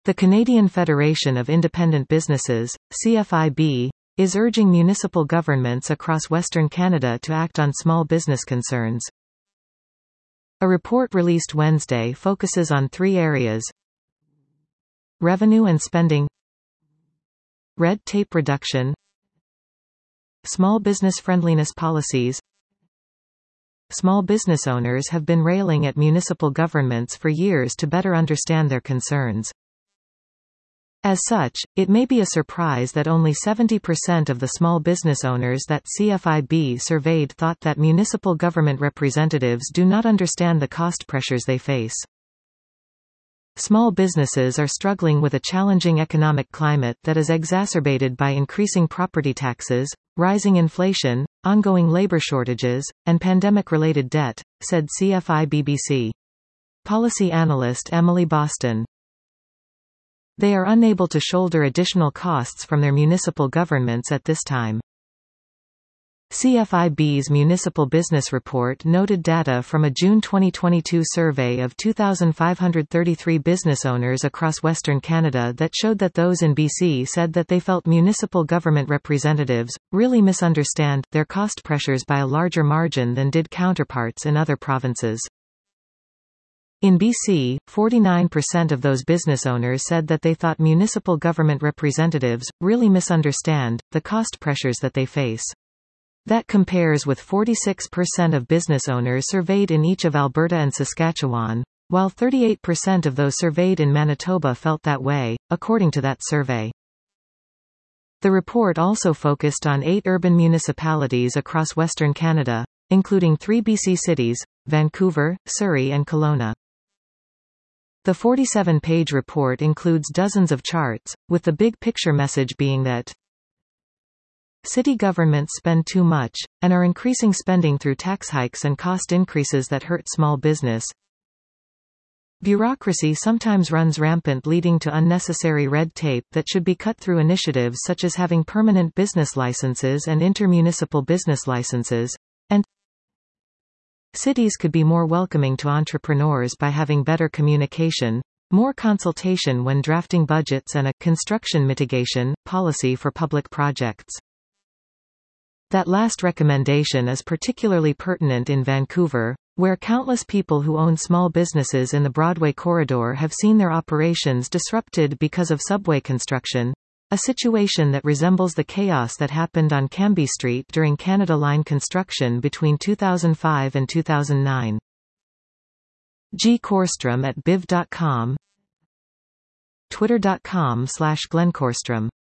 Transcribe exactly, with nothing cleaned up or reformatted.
The Canadian Federation of Independent Businesses, C F I B, is urging municipal governments across Western Canada to act on small business concerns. A report released Wednesday focuses on three areas: revenue and spending, red tape reduction, small business friendliness policies. Small business owners have been railing at municipal governments for years to better understand their concerns. As such, it may be a surprise that only seventy percent of the small business owners that C F I B surveyed thought that municipal government representatives do not understand the cost pressures they face. Small businesses are struggling with a challenging economic climate that is exacerbated by increasing property taxes, rising inflation, ongoing labor shortages, and pandemic-related debt, said C F I B B C policy analyst Emily Boston. They are unable to shoulder additional costs from their municipal governments at this time. C F I B's Municipal Business Report noted data from a June twenty twenty-two survey of two thousand five hundred thirty-three business owners across Western Canada that showed that those in B C said that they felt municipal government representatives really misunderstand their cost pressures by a larger margin than did counterparts in other provinces. In B C, forty-nine percent of those business owners said that they thought municipal government representatives really misunderstand the cost pressures that they face. That compares with forty-six percent of business owners surveyed in each of Alberta and Saskatchewan, while thirty-eight percent of those surveyed in Manitoba felt that way, according to that survey. The report also focused on eight urban municipalities across Western Canada, including three B C cities, Vancouver, Surrey and Kelowna. The forty-seven page report includes dozens of charts, with the big picture message being that city governments spend too much, and are increasing spending through tax hikes and cost increases that hurt small business. Bureaucracy sometimes runs rampant, leading to unnecessary red tape that should be cut through initiatives such as having permanent business licenses and intermunicipal business licenses. And cities could be more welcoming to entrepreneurs by having better communication, more consultation when drafting budgets, and a construction mitigation policy for public projects. That last recommendation is particularly pertinent in Vancouver, where countless people who own small businesses in the Broadway corridor have seen their operations disrupted because of subway construction, a situation that resembles the chaos that happened on Cambie Street during Canada Line construction between two thousand five and two thousand nine. G. Korstrom at biv dot com, twitter dot com slash Glenn Korstrom.